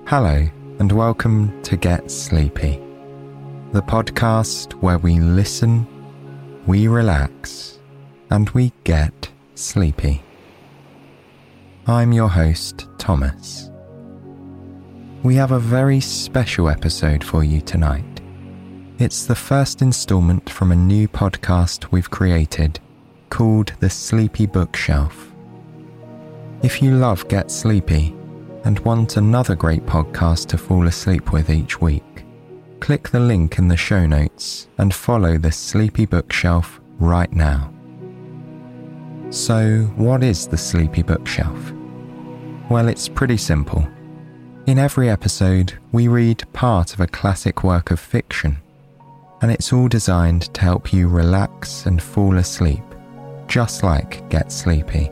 Hello, and welcome to Get Sleepy, the podcast where we listen, we relax, and we get sleepy. I'm your host, Thomas. We have a very special episode for you tonight. It's the first installment from a new podcast we've created called The Sleepy Bookshelf. If you love Get Sleepy and want another great podcast to fall asleep with each week, click the link in the show notes and follow The Sleepy Bookshelf right now. So, what is The Sleepy Bookshelf? Well, it's pretty simple. In every episode, we read part of a classic work of fiction, and it's all designed to help you relax and fall asleep, just like Get Sleepy.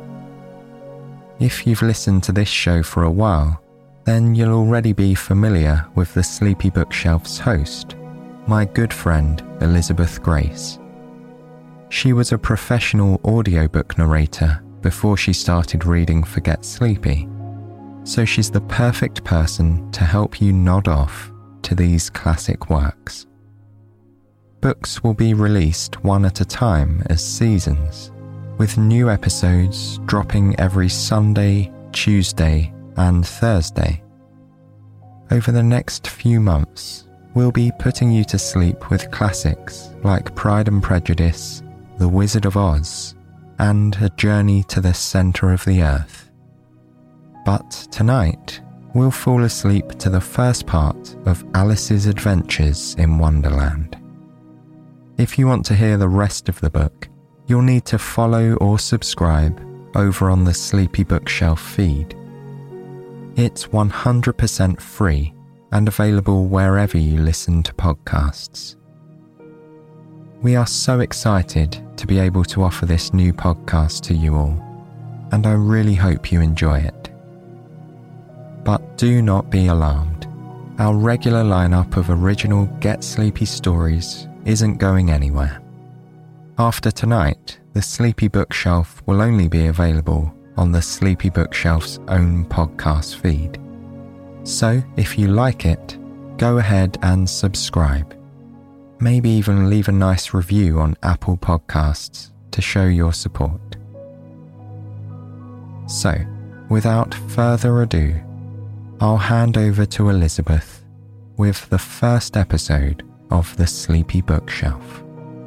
If you've listened to this show for a while, then you'll already be familiar with the Sleepy Bookshelf's host, my good friend Elizabeth Grace. She was a professional audiobook narrator before she started reading for Get Sleepy, so she's the perfect person to help you nod off to these classic works. Books will be released one at a time as seasons, with new episodes dropping every Sunday, Tuesday, and Thursday. Over the next few months, we'll be putting you to sleep with classics like Pride and Prejudice, The Wizard of Oz, and A Journey to the Center of the Earth. But tonight, we'll fall asleep to the first part of Alice's Adventures in Wonderland. If you want to hear the rest of the book, you'll need to follow or subscribe over on the Sleepy Bookshelf feed. It's 100% free and available wherever you listen to podcasts. We are so excited to be able to offer this new podcast to you all, and I really hope you enjoy it. But do not be alarmed. Our regular lineup of original Get Sleepy stories isn't going anywhere. After tonight, the Sleepy Bookshelf will only be available on the Sleepy Bookshelf's own podcast feed. So, if you like it, go ahead and subscribe. Maybe even leave a nice review on Apple Podcasts to show your support. So, without further ado, I'll hand over to Elizabeth with the first episode of The Sleepy Bookshelf.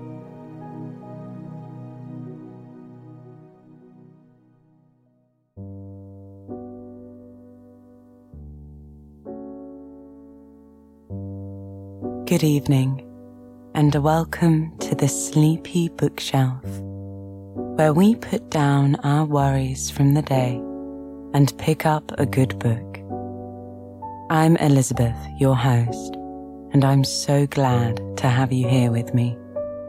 Good evening, and welcome to the Sleepy Bookshelf, where we put down our worries from the day and pick up a good book. I'm Elizabeth, your host, and I'm so glad to have you here with me.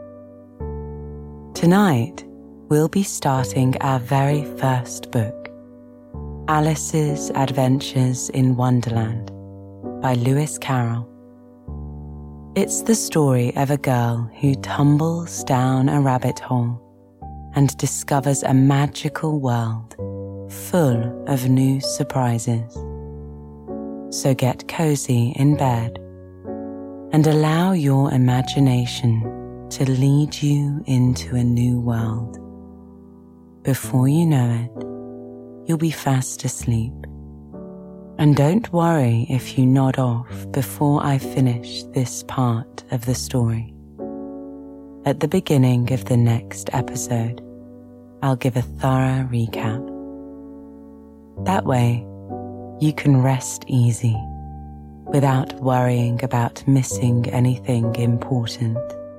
Tonight, we'll be starting our very first book, Alice's Adventures in Wonderland by Lewis Carroll. It's the story of a girl who tumbles down a rabbit hole and discovers a magical world full of new surprises. So get cozy in bed and allow your imagination to lead you into a new world. Before you know it, you'll be fast asleep. And don't worry if you nod off before I finish this part of the story. At the beginning of the next episode, I'll give a thorough recap. That way, you can rest easy without worrying about missing anything important.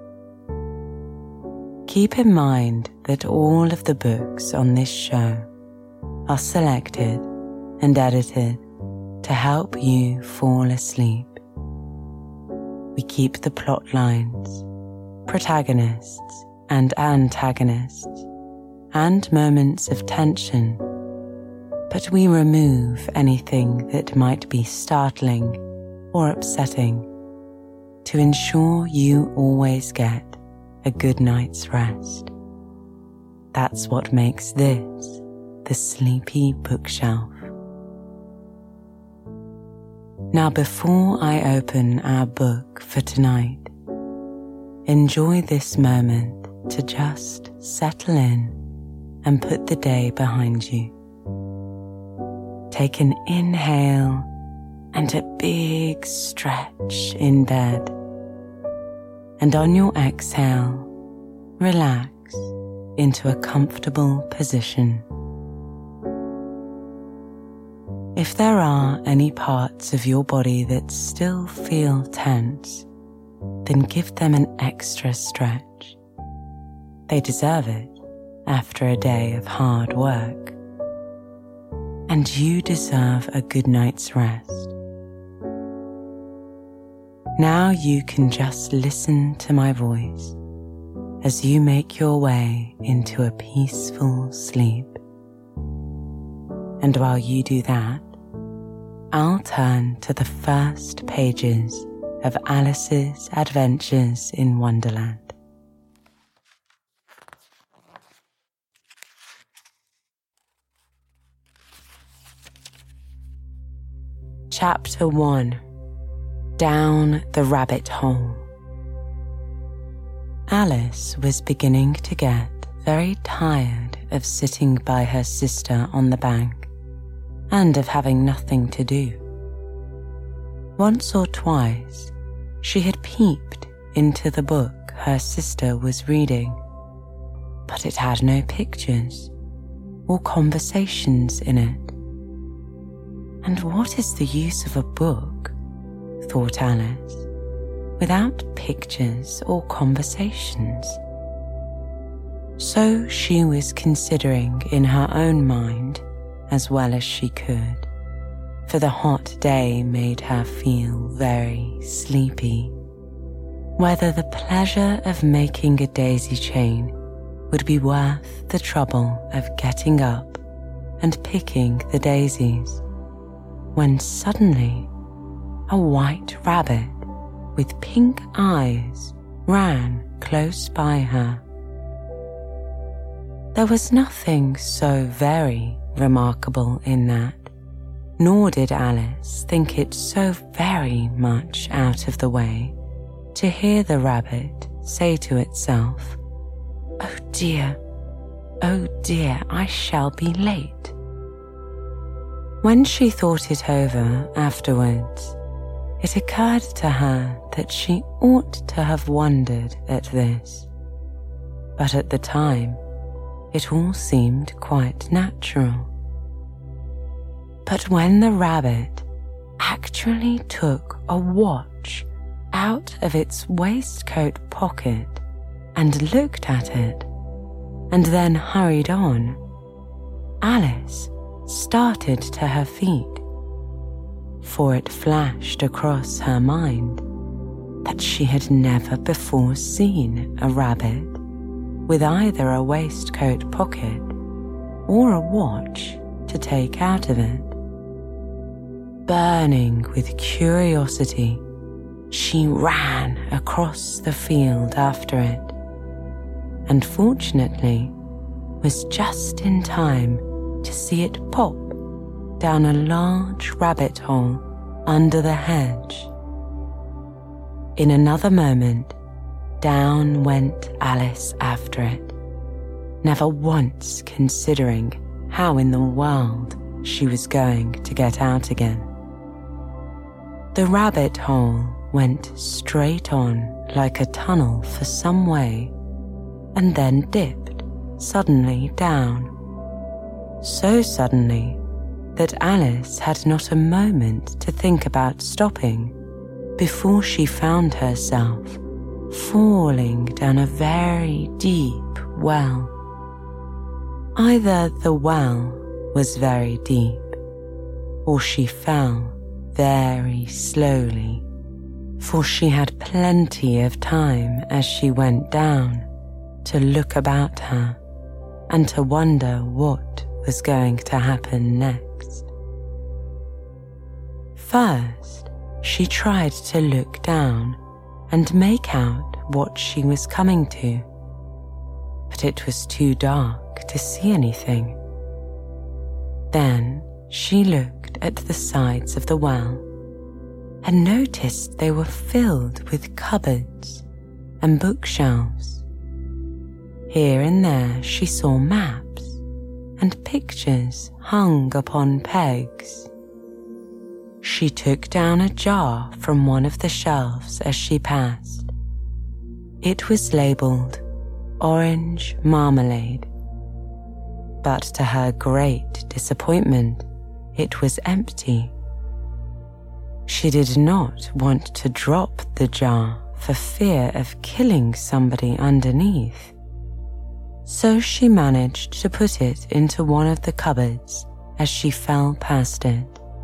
Keep in mind that all of the books on this show are selected and edited to help you fall asleep. We keep the plot lines, protagonists and antagonists, and moments of tension, but we remove anything that might be startling or upsetting to ensure you always get a good night's rest. That's what makes this the Sleepy Bookshelf. Now, before I open our book for tonight, enjoy this moment to just settle in and put the day behind you. Take an inhale and a big stretch in bed. And on your exhale, relax into a comfortable position. If there are any parts of your body that still feel tense, then give them an extra stretch. They deserve it after a day of hard work. And you deserve a good night's rest. Now you can just listen to my voice as you make your way into a peaceful sleep. And while you do that, I'll turn to the first pages of Alice's Adventures in Wonderland. Chapter 1. Down the Rabbit Hole. Alice was beginning to get very tired of sitting by her sister on the bank and of having nothing to do. Once or twice, she had peeped into the book her sister was reading, but it had no pictures or conversations in it. And what is the use of a book, thought Alice, without pictures or conversations? So she was considering in her own mind, as well as she could, for the hot day made her feel very sleepy, whether the pleasure of making a daisy chain would be worth the trouble of getting up and picking the daisies, when suddenly a white rabbit with pink eyes ran close by her. There was nothing so very remarkable in that, nor did Alice think it so very much out of the way to hear the rabbit say to itself, oh dear, I shall be late." When she thought it over afterwards, it occurred to her that she ought to have wondered at this, but at the time it all seemed quite natural. But when the rabbit actually took a watch out of its waistcoat pocket and looked at it, and then hurried on, Alice started to her feet, for it flashed across her mind that she had never before seen a rabbit with either a waistcoat pocket or a watch to take out of it. Burning with curiosity, she ran across the field after it, and fortunately was just in time to see it pop down a large rabbit hole under the hedge. In another moment, down went Alice after it, never once considering how in the world she was going to get out again. The rabbit hole went straight on like a tunnel for some way, and then dipped suddenly down. So suddenly that Alice had not a moment to think about stopping before she found herself falling down a very deep well. Either the well was very deep, or she fell very slowly, for she had plenty of time as she went down to look about her and to wonder what was going to happen next. First, she tried to look down and make out what she was coming to, but it was too dark to see anything. Then she looked at the sides of the well and noticed they were filled with cupboards and bookshelves. Here and there she saw maps and pictures hung upon pegs. She took down a jar from one of the shelves as she passed. It was labelled orange marmalade, but to her great disappointment, it was empty. She did not want to drop the jar for fear of killing somebody underneath, so she managed to put it into one of the cupboards as she fell past it.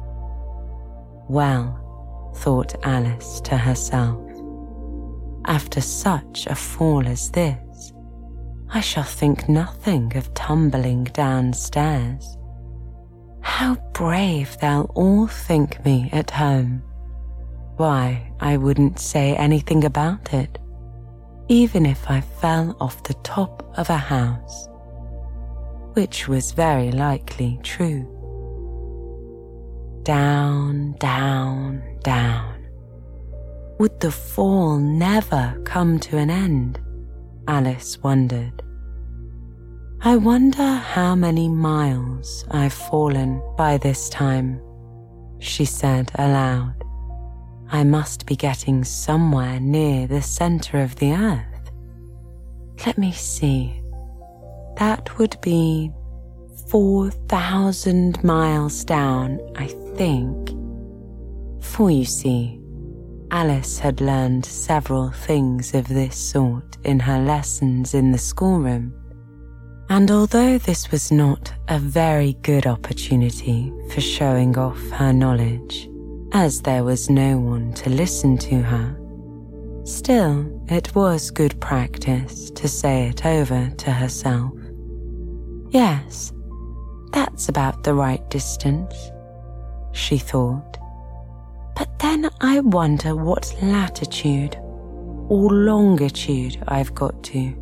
Well, thought Alice to herself, after such a fall as this, I shall think nothing of tumbling downstairs. How brave they'll all think me at home. Why, I wouldn't say anything about it, even if I fell off the top of a house, which was very likely true. Down, down, down. Would the fall never come to an end? Alice wondered. I wonder how many miles I've fallen by this time, she said aloud. I must be getting somewhere near the centre of the earth. Let me see. That would be 4,000 miles down, I think. For you see, Alice had learned several things of this sort in her lessons in the schoolroom, and although this was not a very good opportunity for showing off her knowledge, as there was no one to listen to her, still it was good practice to say it over to herself. Yes, that's about the right distance, she thought. But then I wonder what latitude or longitude I've got to.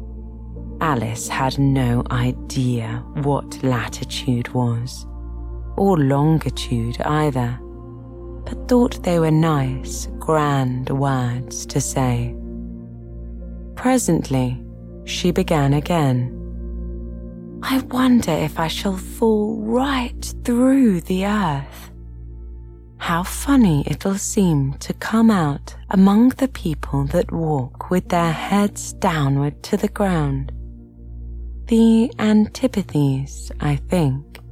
Alice had no idea what latitude was, or longitude either, but thought they were nice, grand words to say. Presently, she began again. I wonder if I shall fall right through the earth. How funny it'll seem to come out among the people that walk with their heads downward to the ground. The antipathies, I think.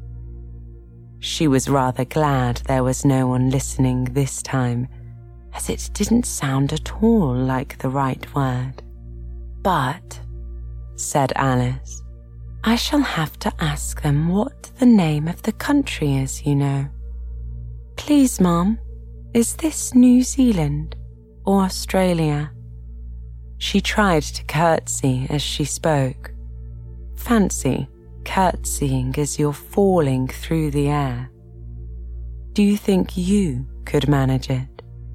She was rather glad there was no one listening this time, as it didn't sound at all like the right word. But, said Alice, I shall have to ask them what the name of the country is, you know. Please, Mum, is this New Zealand or Australia? She tried to curtsy as she spoke. Fancy curtsying as you're falling through the air. Do you think you could manage it?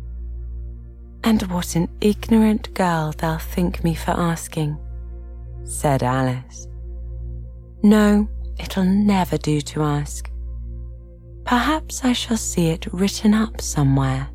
And what an ignorant girl they'll think me for asking, said Alice. No, it'll never do to ask. Perhaps I shall see it written up somewhere.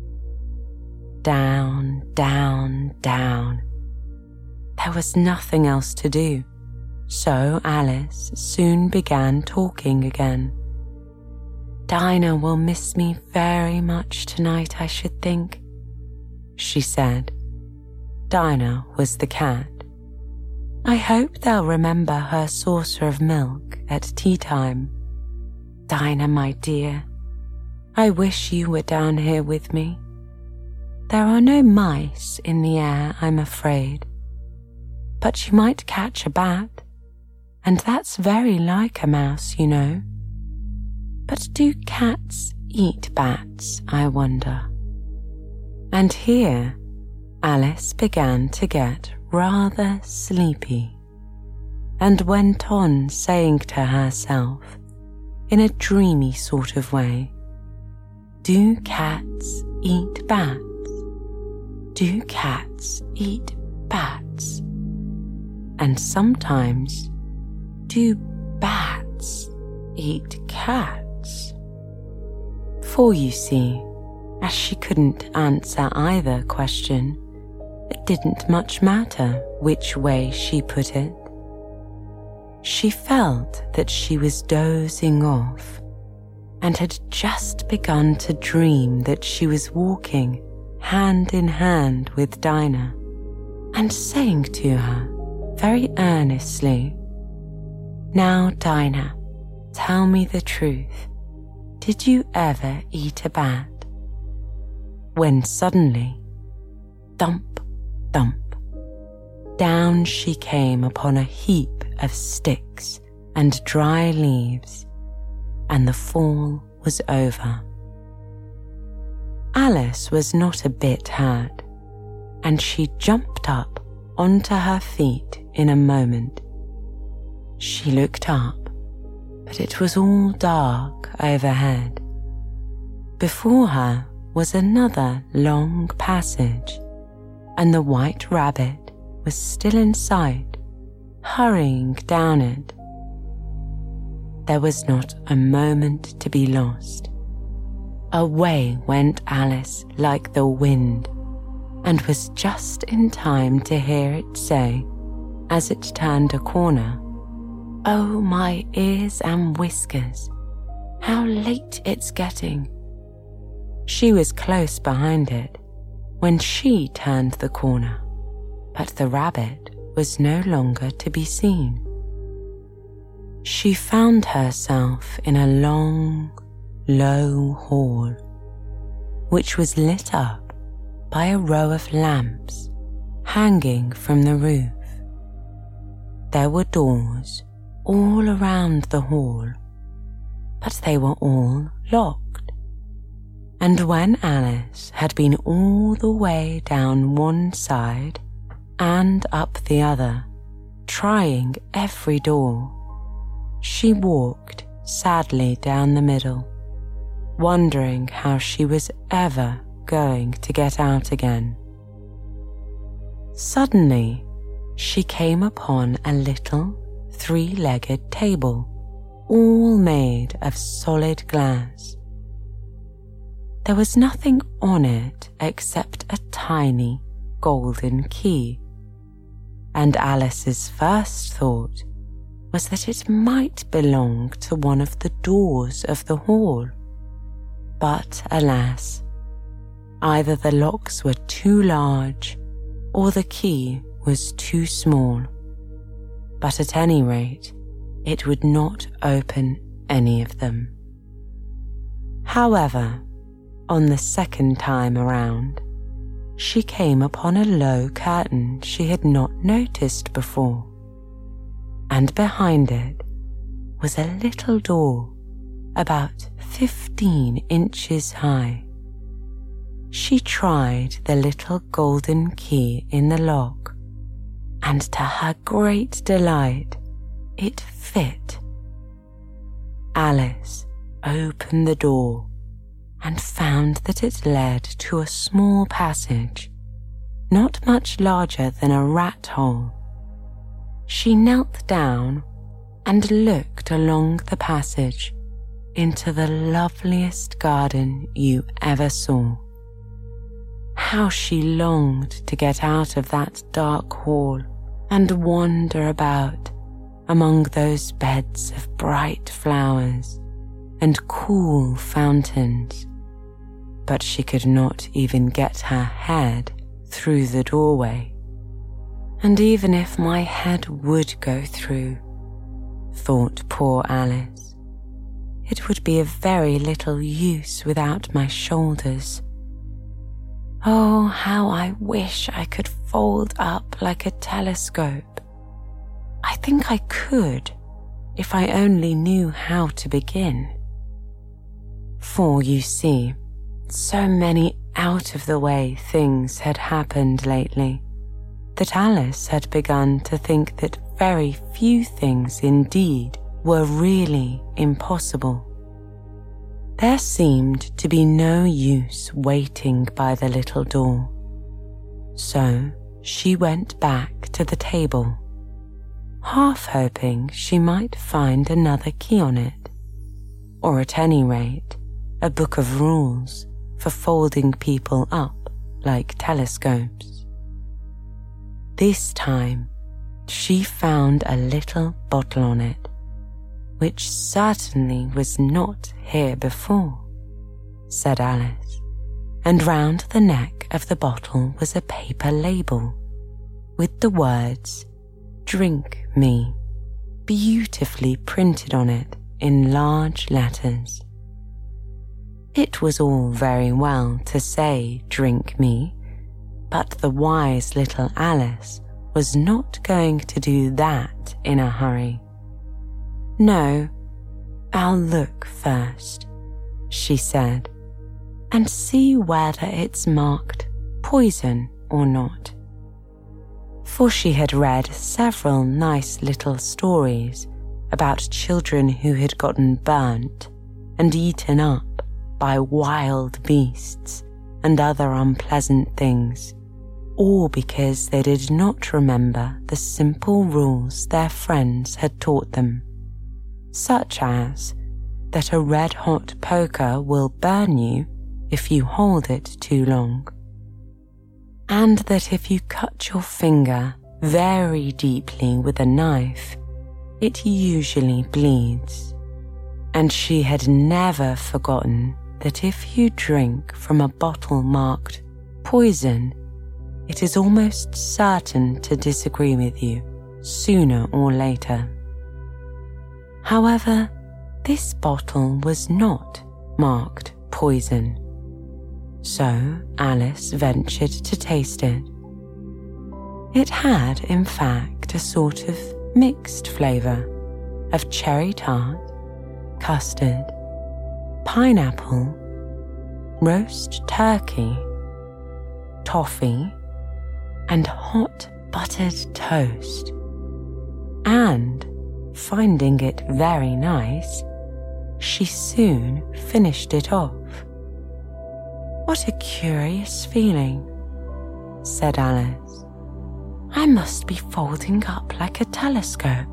Down, down, down. There was nothing else to do, so Alice soon began talking again. Dinah will miss me very much tonight, I should think, she said. Dinah was the cat. I hope they'll remember her saucer of milk at tea time. Dinah, my dear, I wish you were down here with me. There are no mice in the air, I'm afraid, but you might catch a bat, and that's very like a mouse, you know. But do cats eat bats, I wonder? And here Alice began to get rather sleepy, and went on saying to herself, in a dreamy sort of way, do cats eat bats? Do cats eat bats? And sometimes, do bats eat cats? For you see, As she couldn't answer either question, it didn't much matter which way she put it. She felt that she was dozing off and had just begun to dream that she was walking hand in hand with Dinah and saying to her very earnestly, "Now, Dinah, tell me the truth. Did you ever eat a bat?" When suddenly, thump, thump, down she came upon a heap of sticks and dry leaves, and the fall was over. Alice was not a bit hurt, and she jumped up onto her feet in a moment. She looked up, but it was all dark overhead. Before her was another long passage, and the White Rabbit was still in sight, hurrying down it. There was not a moment to be lost. Away went Alice like the wind, and was just in time to hear it say, as it turned a corner, "Oh, my ears and whiskers, how late it's getting." She was close behind it when she turned the corner, but the rabbit was no longer to be seen. She found herself in a long, low hall, which was lit up by a row of lamps hanging from the roof. There were doors all around the hall, but they were all locked. And when Alice had been all the way down one side and up the other, trying every door, she walked sadly down the middle, wondering how she was ever going to get out again. Suddenly, she came upon a little three-legged table, all made of solid glass. There was nothing on it except a tiny golden key, and Alice's first thought was that it might belong to one of the doors of the hall. But alas, either the locks were too large or the key was too small. But at any rate, it would not open any of them. However, on the second time around, she came upon a low curtain she had not noticed before, and behind it was a little door about 15 inches high. She tried the little golden key in the lock, and to her great delight, it fit. Alice opened the door and found that it led to a small passage, not much larger than a rat hole. She knelt down and looked along the passage into the loveliest garden you ever saw. How she longed to get out of that dark hall and wander about among those beds of bright flowers and cool fountains. But she could not even get her head through the doorway. And even if my head would go through, thought poor Alice, it would be of very little use without my shoulders. Oh, how I wish I could fold up like a telescope. I think I could, if I only knew how to begin. For, you see, so many out-of-the-way things had happened lately that Alice had begun to think that very few things indeed were really impossible. There seemed to be no use waiting by the little door. So she went back to the table, half hoping she might find another key on it, or at any rate, a book of rules for folding people up like telescopes. This time, she found a little bottle on it, which certainly was not here before, said Alice, and round the neck of the bottle was a paper label with the words, "Drink me," beautifully printed on it in large letters. It was all very well to say, "Drink me," but the wise little Alice was not going to do that in a hurry. "No, I'll look first," she said, "and see whether it's marked poison or not." For she had read several nice little stories about children who had gotten burnt and eaten up by wild beasts and other unpleasant things, all because they did not remember the simple rules their friends had taught them, such as that a red-hot poker will burn you if you hold it too long, and that if you cut your finger very deeply with a knife, it usually bleeds. And she had never forgotten that if you drink from a bottle marked poison, it is almost certain to disagree with you sooner or later. However, this bottle was not marked poison, so Alice ventured to taste it. It had, in fact, a sort of mixed flavour of cherry tart, custard, pineapple, roast turkey, toffee, and hot buttered toast. And, finding it very nice, she soon finished it off. "What a curious feeling," said Alice. "I must be folding up like a telescope."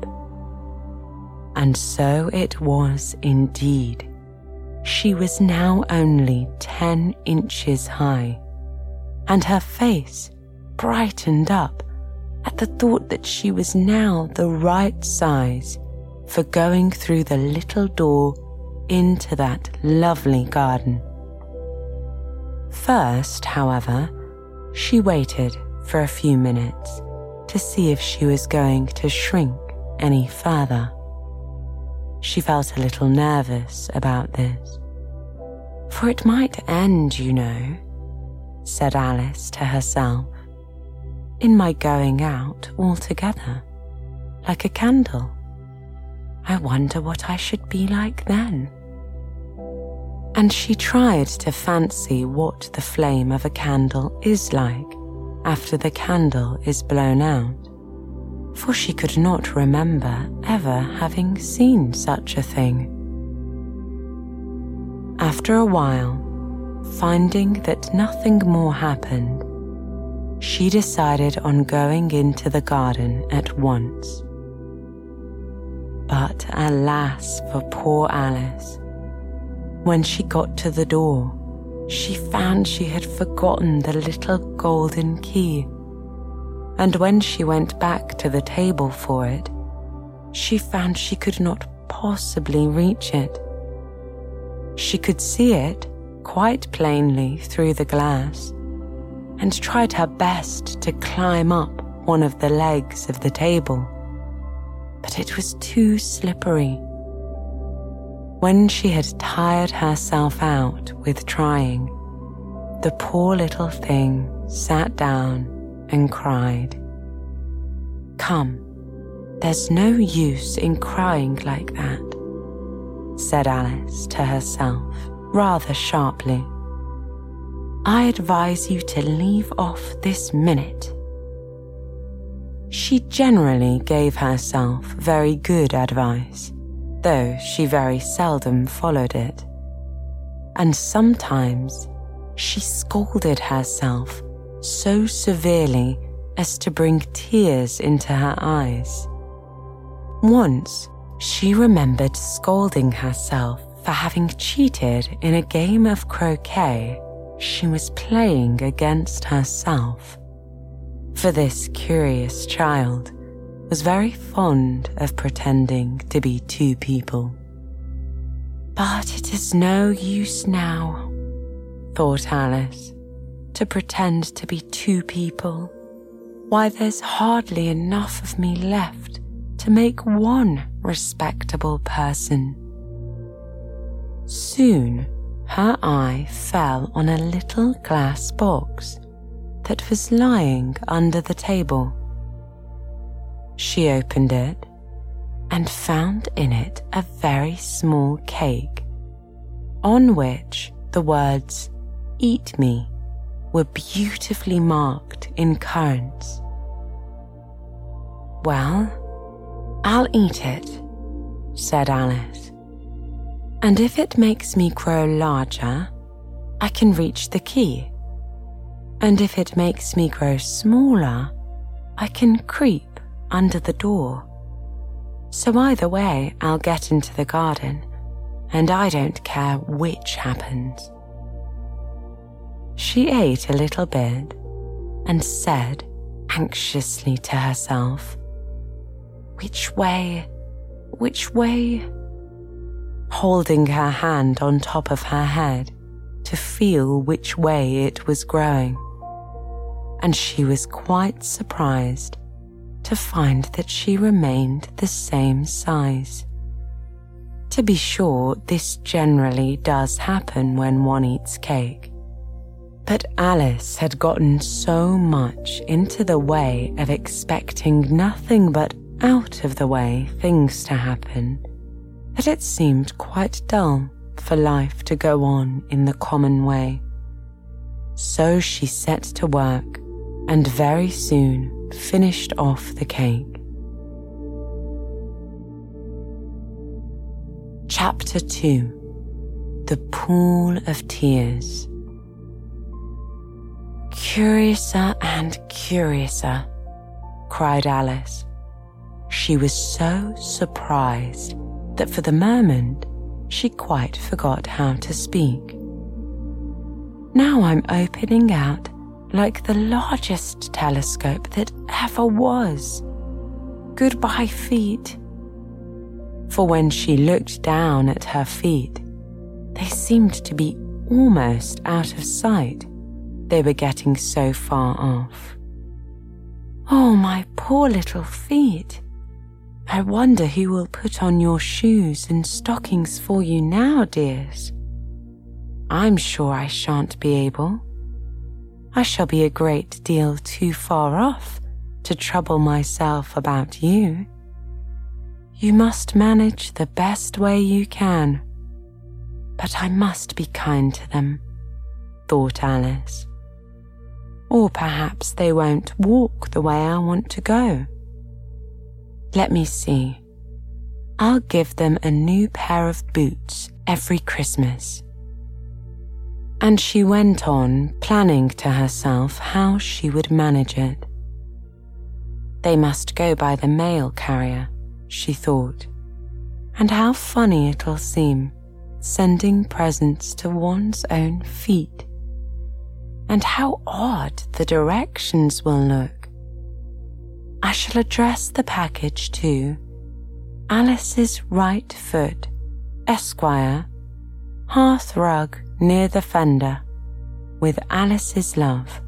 And so it was indeed. She was now only 10 inches high, and her face brightened up at the thought that she was now the right size for going through the little door into that lovely garden. First, however, she waited for a few minutes to see if she was going to shrink any further. She felt a little nervous about this. "For it might end, you know," said Alice to herself, "in my going out altogether, like a candle. I wonder what I should be like then." And she tried to fancy what the flame of a candle is like after the candle is blown out, for she could not remember ever having seen such a thing. After a while, finding that nothing more happened, she decided on going into the garden at once. But alas for poor Alice. When she got to the door, she found she had forgotten the little golden key, and when she went back to the table for it, she found she could not possibly reach it. She could see it quite plainly through the glass, and tried her best to climb up one of the legs of the table, but it was too slippery. When she had tired herself out with trying, the poor little thing sat down and cried. "Come, there's no use in crying like that," said Alice to herself rather sharply. "I advise you to leave off this minute." She generally gave herself very good advice, though she very seldom followed it, and sometimes she scolded herself so severely as to bring tears into her eyes. Once, she remembered scolding herself for having cheated in a game of croquet she was playing against herself, for this curious child was very fond of pretending to be two people. But it is no use now, thought Alice, to pretend to be two people. Why, there's hardly enough of me left to make one respectable person. Soon her eye fell on a little glass box that was lying under the table. She opened it and found in it a very small cake, on which the words "Eat me" were beautifully marked in currants. "Well, I'll eat it," said Alice, "and if it makes me grow larger, I can reach the key, and if it makes me grow smaller, I can creep under the door. So either way, I'll get into the garden, and I don't care which happens." She ate a little bit and said anxiously to herself, "Which way? Which way?" holding her hand on top of her head to feel which way it was growing. And she was quite surprised to find that she remained the same size. To be sure, this generally does happen when one eats cake. But Alice had gotten so much into the way of expecting nothing but out-of-the-way things to happen that it seemed quite dull for life to go on in the common way. So she set to work and very soon finished off the cake. Chapter 2: The Pool of Tears. "Curiouser and curiouser," cried Alice. She was so surprised that for the moment she quite forgot how to speak. "Now I'm opening out like the largest telescope that ever was. Goodbye, feet." For when she looked down at her feet, they seemed to be almost out of sight. They were getting so far off. "Oh, my poor little feet. I wonder who will put on your shoes and stockings for you now, dears. I'm sure I shan't be able. I shall be a great deal too far off to trouble myself about you. You must manage the best way you can. But I must be kind to them," thought Alice. "Or perhaps they won't walk the way I want to go. Let me see. I'll give them a new pair of boots every Christmas." And she went on planning to herself how she would manage it. They must go by the mail carrier, she thought, and how funny it'll seem sending presents to one's own feet. And how odd the directions will look. I shall address the package to Alice's right foot, Esquire, hearth rug near the fender, with Alice's love.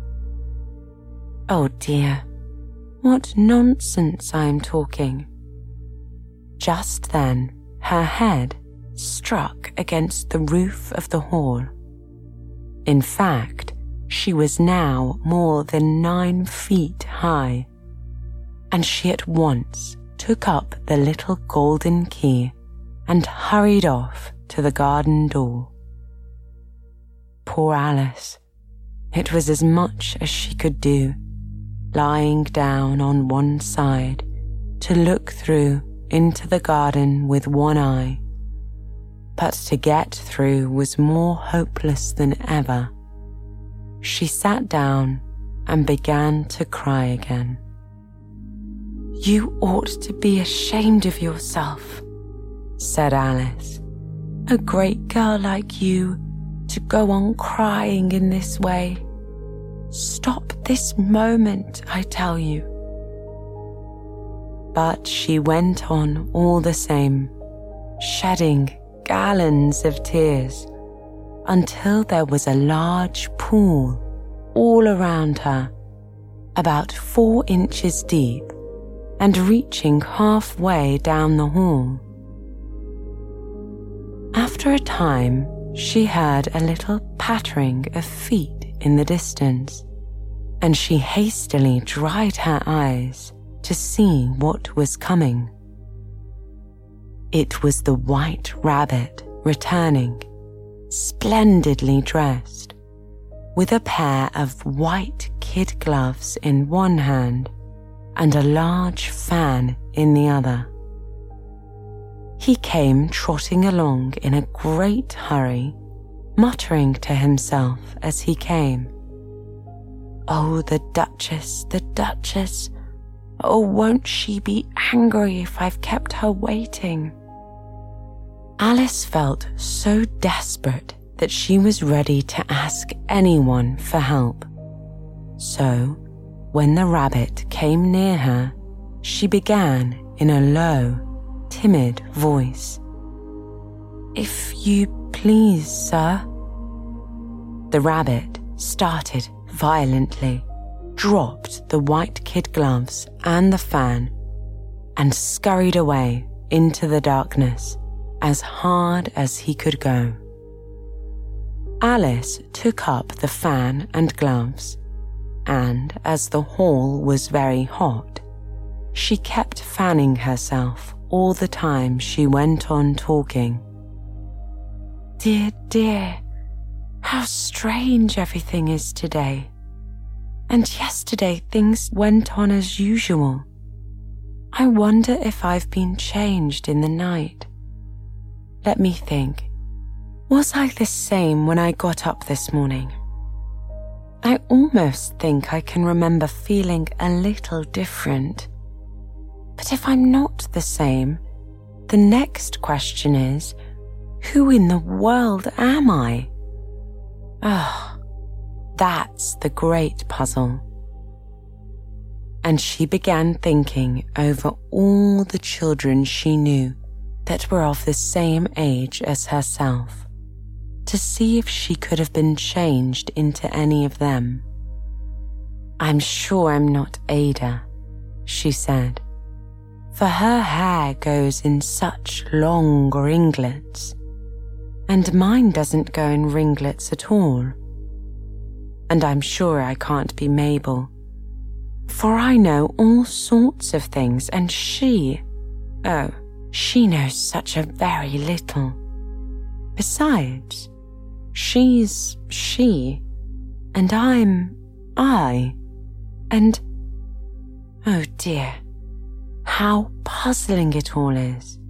Oh dear, what nonsense I am talking. Just then her head struck against the roof of the hall. In fact, she was now more than 9 feet high, and she at once took up the little golden key and hurried off to the garden door. Poor Alice, it was as much as she could do, lying down on one side to look through into the garden with one eye. But to get through was more hopeless than ever. She sat down and began to cry again. "You ought to be ashamed of yourself," said Alice. "A great girl like you to go on crying in this way. Stop this moment, I tell you." But she went on all the same, shedding gallons of tears until there was a large pool all around her, about 4 inches deep and reaching halfway down the hall. After a time, she heard a little pattering of feet in the distance, and she hastily dried her eyes to see what was coming. It was the White Rabbit returning, splendidly dressed, with a pair of white kid gloves in one hand and a large fan in the other. He came trotting along in a great hurry, muttering to himself as he came, "Oh, the Duchess, the Duchess! Oh, won't she be angry if I've kept her waiting?" Alice felt so desperate that she was ready to ask anyone for help. So, when the rabbit came near her, she began in a low, timid voice, "If you please, sir." The rabbit started violently, dropped the white kid gloves and the fan, and scurried away into the darkness as hard as he could go. Alice took up the fan and gloves, and as the hall was very hot, she kept fanning herself all the time she went on talking. "Dear, dear, how strange everything is today. And yesterday things went on as usual. I wonder if I've been changed in the night. Let me think. Was I the same when I got up this morning? I almost think I can remember feeling a little different. But if I'm not the same, the next question is, who in the world am I? That's the great puzzle." And she began thinking over all the children she knew that were of the same age as herself, to see if she could have been changed into any of them. "I'm sure I'm not Ada," she said, "for her hair goes in such long ringlets, and mine doesn't go in ringlets at all. And I'm sure I can't be Mabel, for I know all sorts of things, and she knows such a very little. Besides, she's she, and I'm I, and oh dear, how puzzling it all is."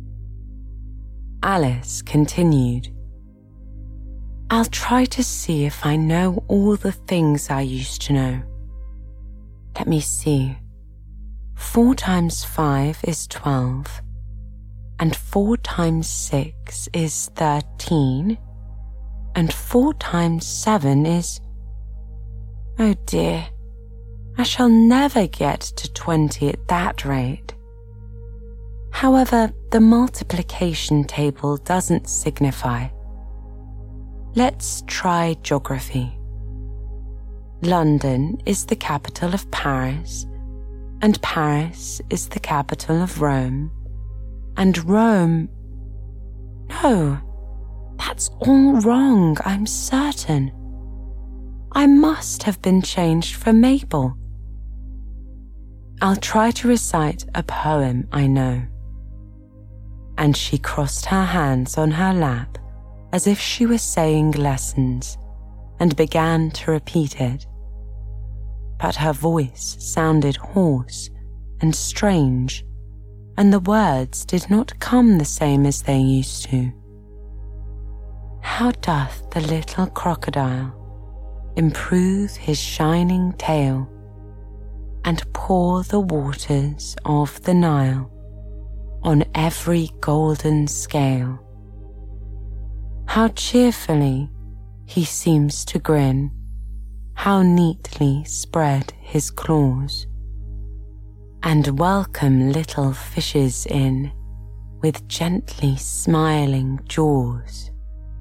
Alice continued, "I'll try to see if I know all the things I used to know. Let me see. 4 times 5 is 12, and 4 times 6 is 13, and 4 times 7 is... Oh dear, I shall never get to 20 at that rate. However, the multiplication table doesn't signify. Let's try geography. London is the capital of Paris, and Paris is the capital of Rome, and Rome... No, that's all wrong, I'm certain. I must have been changed for Mabel. I'll try to recite a poem I know." And she crossed her hands on her lap as if she were saying lessons, and began to repeat it. But her voice sounded hoarse and strange, and the words did not come the same as they used to. "How doth the little crocodile improve his shining tail, and pour the waters of the Nile on every golden scale? How cheerfully He seems to grin, how neatly spread his claws, and welcome little fishes in with gently smiling jaws.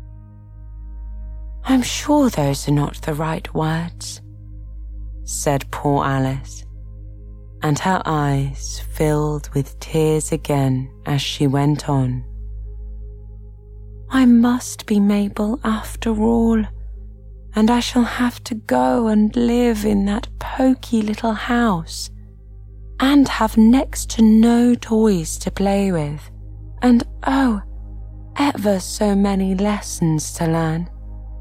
I'm sure those are not the right words, said poor Alice, and her eyes filled with tears again as she went on. I must be Mabel after all, and I shall have to go and live in that poky little house, and have next to no toys to play with, and oh, ever so many lessons to learn.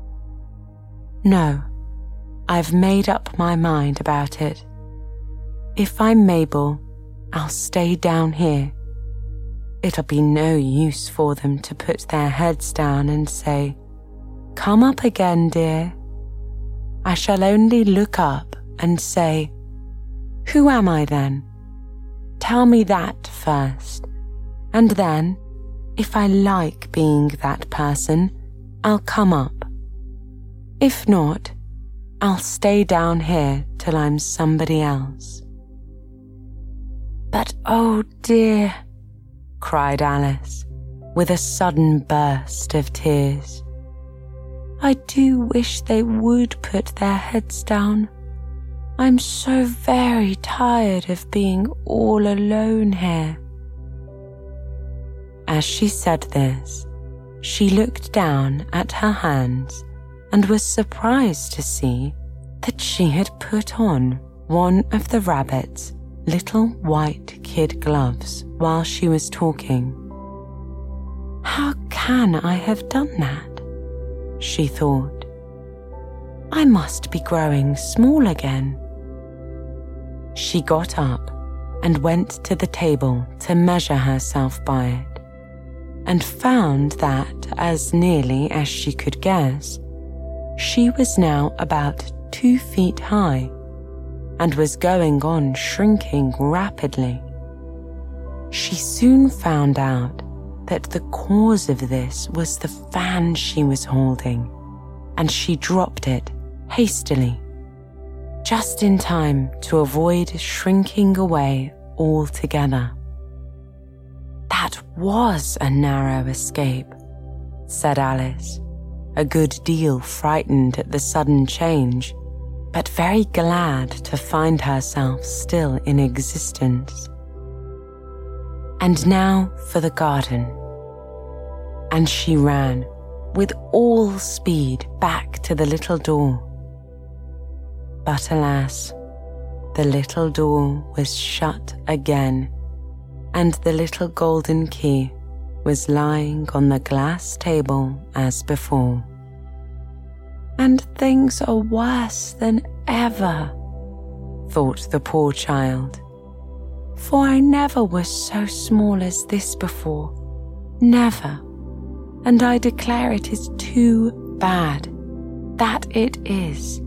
No, I've made up my mind about it. If I'm Mabel, I'll stay down here. It'll be no use for them to put their heads down and say, "Come up again, dear." I shall only look up and say, "Who am I then? Tell me that first, and then, if I like being that person, I'll come up. If not, I'll stay down here till I'm somebody else." But oh dear, cried Alice, with a sudden burst of tears, I do wish they would put their heads down. I'm so very tired of being all alone here. As she said this, she looked down at her hands and was surprised to see that she had put on one of the rabbit's little white kid gloves while she was talking. How can I have done that? She thought. I must be growing small again. She got up and went to the table to measure herself by it, and found that, as nearly as she could guess, she was now about 2 feet high, and was going on shrinking rapidly. She soon found out that the cause of this was the fan she was holding, and she dropped it hastily, just in time to avoid shrinking away altogether. That was a narrow escape, said Alice, a good deal frightened at the sudden change, but very glad to find herself still in existence. And now for the garden. And she ran with all speed back to the little door. But alas, the little door was shut again, and the little golden key was lying on the glass table as before. And things are worse than ever, thought the poor child, for I never was so small as this before, never, and I declare it is too bad, that it is.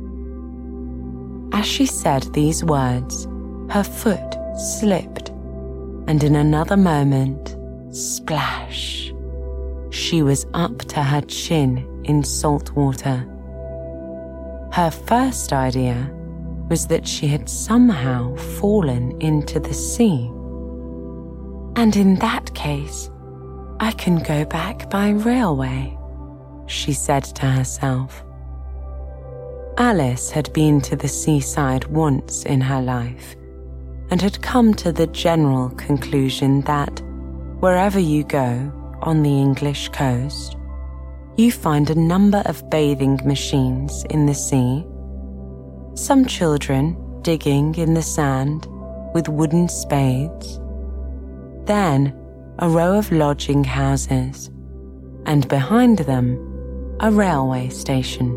As she said these words, her foot slipped, and in another moment, splash, she was up to her chin in salt water. Her first idea was that she had somehow fallen into the sea. And in that case, I can go back by railway, she said to herself. Alice had been to the seaside once in her life, and had come to the general conclusion that wherever you go on the English coast, you find a number of bathing machines in the sea, some children digging in the sand with wooden spades, then a row of lodging houses, and behind them a railway station.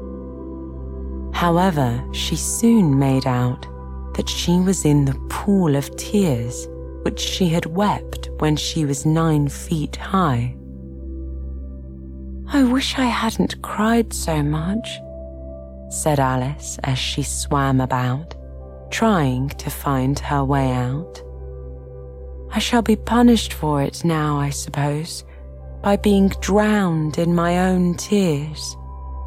However, she soon made out that she was in the pool of tears which she had wept when she was 9 feet high. I wish I hadn't cried so much, said Alice as she swam about, trying to find her way out. I shall be punished for it now, I suppose, by being drowned in my own tears.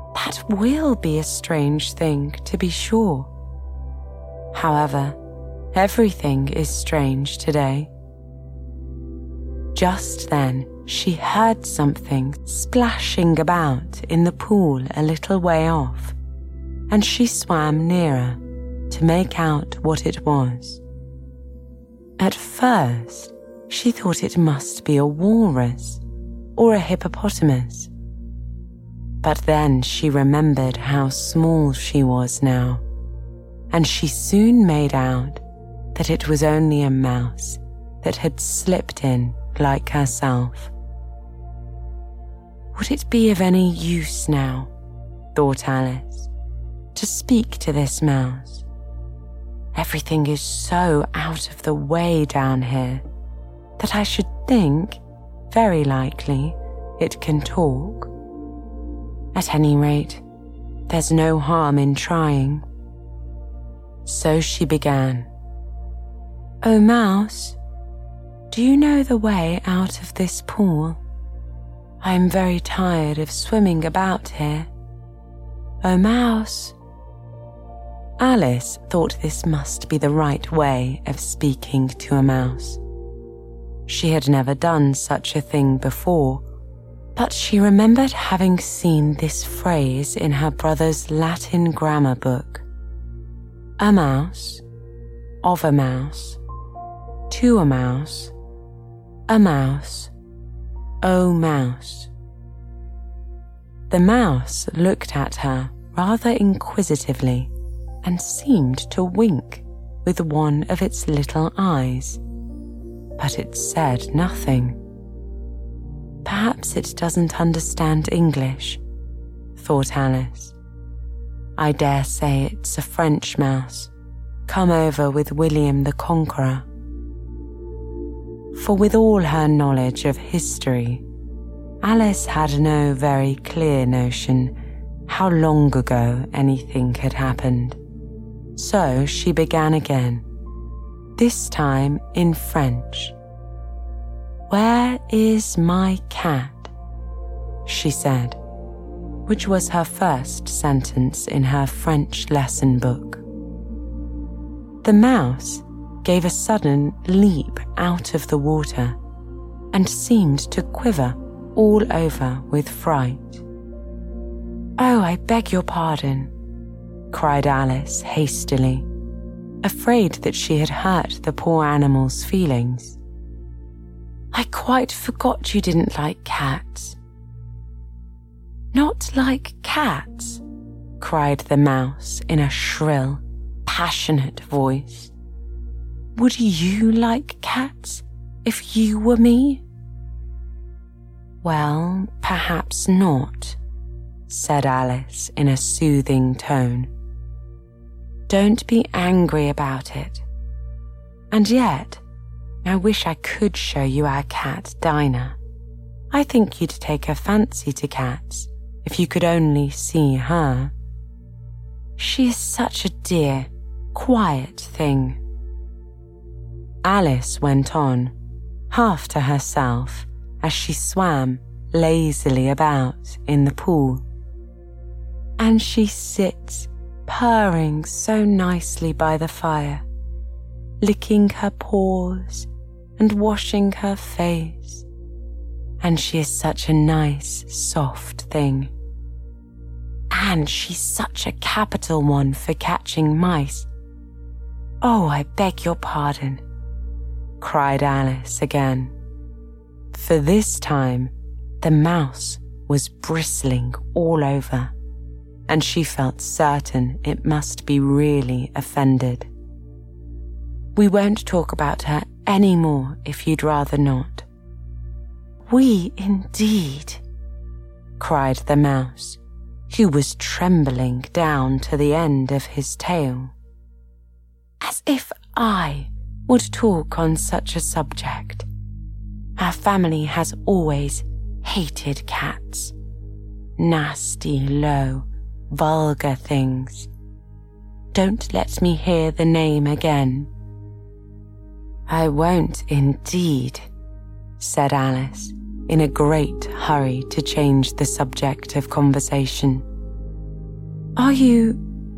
That will be a strange thing, to be sure. However, everything is strange today. Just then, she heard something splashing about in the pool a little way off, and she swam nearer to make out what it was. At first, she thought it must be a walrus or a hippopotamus. But then she remembered how small she was now, and she soon made out that it was only a mouse that had slipped in like herself. Would it be of any use now, thought Alice, to speak to this mouse? Everything is so out of the way down here that I should think, very likely, it can talk. At any rate, there's no harm in trying. So she began. "Oh, Mouse, do you know the way out of this pool? I am very tired of swimming about here. Oh, Mouse." Alice thought this must be the right way of speaking to a mouse. She had never done such a thing before, but she remembered having seen this phrase in her brother's Latin grammar book. A mouse, of a mouse, to a mouse, a mouse, oh mouse. The mouse looked at her rather inquisitively and seemed to wink with one of its little eyes, but it said nothing. Perhaps it doesn't understand English, thought Alice. I dare say it's a French mouse, come over with William the Conqueror. For with all her knowledge of history, Alice had no very clear notion how long ago anything had happened. So she began again, this time in French. "Where is my cat?" she said, which was her first sentence in her French lesson book. The mouse gave a sudden leap out of the water and seemed to quiver all over with fright. "Oh, I beg your pardon," cried Alice hastily, afraid that she had hurt the poor animal's feelings. "I quite forgot you didn't like cats." "Not like cats?" cried the mouse in a shrill, passionate voice. "Would you like cats if you were me?" "Well, perhaps not," said Alice in a soothing tone. "Don't be angry about it. And yet, I wish I could show you our cat, Dinah. I think you'd take a fancy to cats if you could only see her. She is such a dear, quiet thing." Alice went on, half to herself, as she swam lazily about in the pool. "And she sits purring so nicely by the fire, licking her paws and washing her face. And she is such a nice, soft thing. And she's such a capital one for catching mice. Oh, I beg your pardon," cried Alice again. For this time, the mouse was bristling all over, and she felt certain it must be really offended. "We won't talk about her any more if you'd rather not." "We indeed," cried the mouse, who was trembling down to the end of his tail. "As if I would talk on such a subject. Our family has always hated cats. Nasty, low, vulgar things. Don't let me hear the name again." "I won't indeed," said Alice, in a great hurry to change the subject of conversation. Are you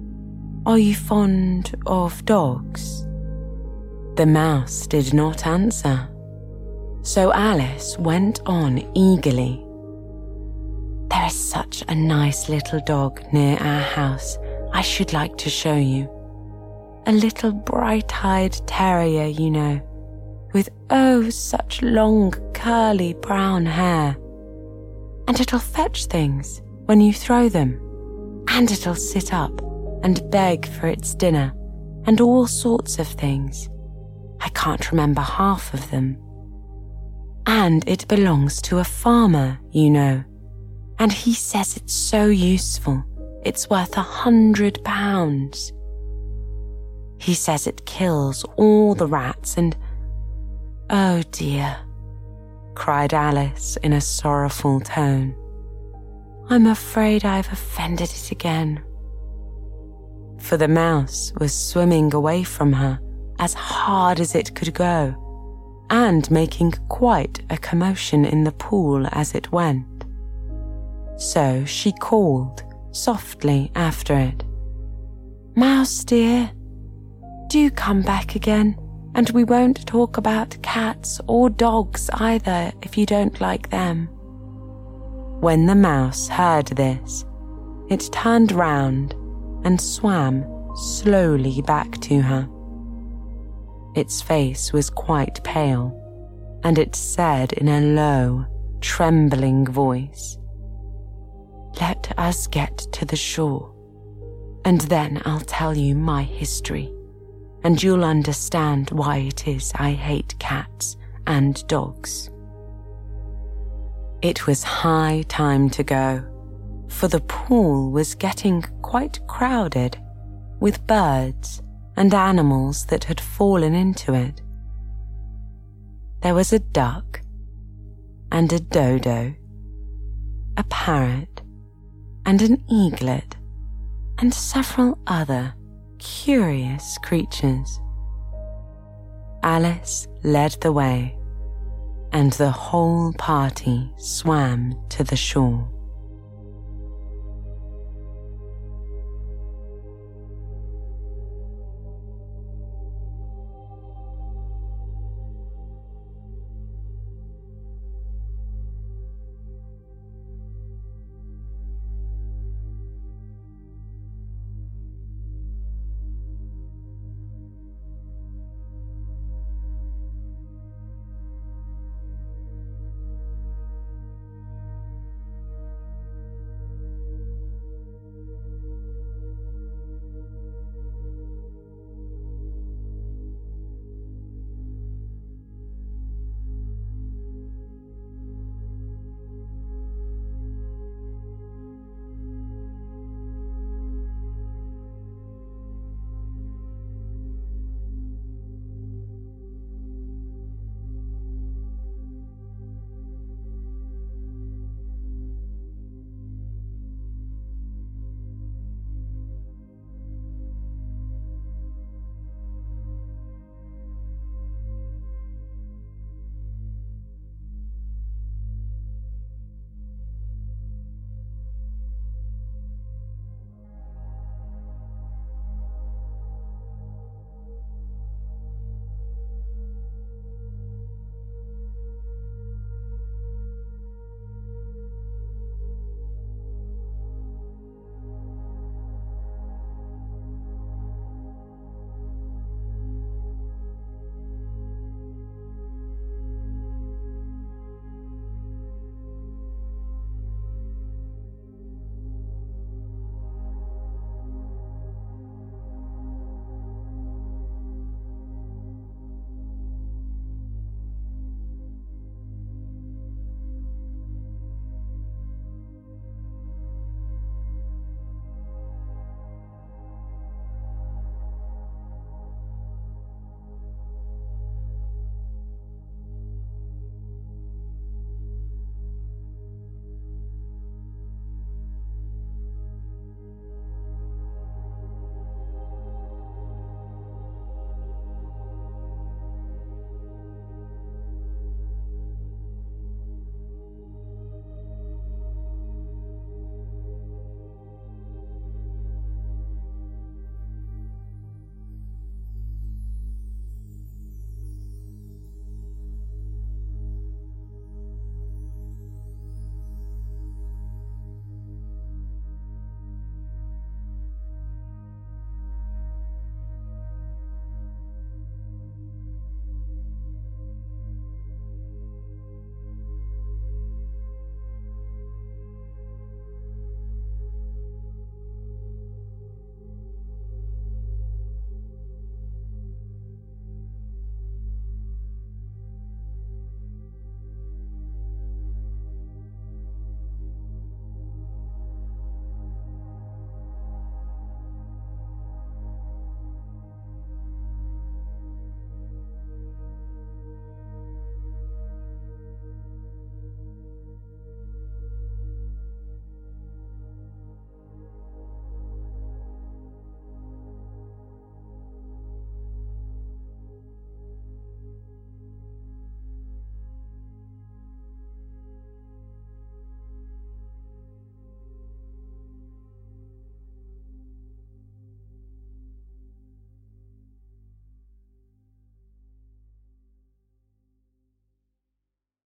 fond of dogs?" The mouse did not answer, so Alice went on eagerly. "There is such a nice little dog near our house I should like to show you. A little bright-eyed terrier, you know, with such long curly brown hair. And it'll fetch things when you throw them, and it'll sit up and beg for its dinner and all sorts of things. I can't remember half of them. And it belongs to a farmer, you know, and he says it's so useful, it's worth £100. He says it kills all the rats and—" "Oh dear," cried Alice in a sorrowful tone. "I'm afraid I've offended it again." For the mouse was swimming away from her as hard as it could go, and making quite a commotion in the pool as it went. So she called softly after it, "Mouse dear, do come back again, and we won't talk about cats or dogs either if you don't like them." When the mouse heard this, it turned round and swam slowly back to her. Its face was quite pale, and it said in a low, trembling voice, "Let us get to the shore, and then I'll tell you my history, and you'll understand why it is I hate cats and dogs." It was high time to go, for the pool was getting quite crowded with birds and animals that had fallen into it. There was a duck and a dodo, a parrot and an eaglet, and several other curious creatures. Alice led the way, and the whole party swam to the shore.